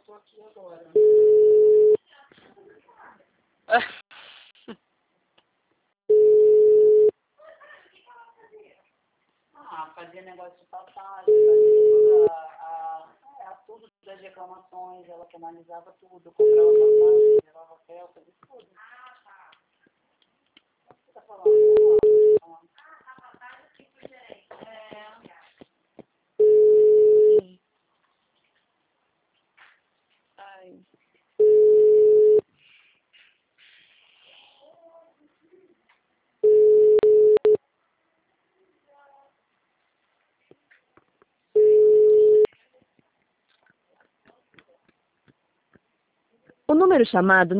tô aqui agora. Fazia negócio de passagem, fazia tudo das reclamações, ela que analisava tudo, comprava passagem, levava hotel, fazia tudo. O que você tá falando? Ai. O número chamado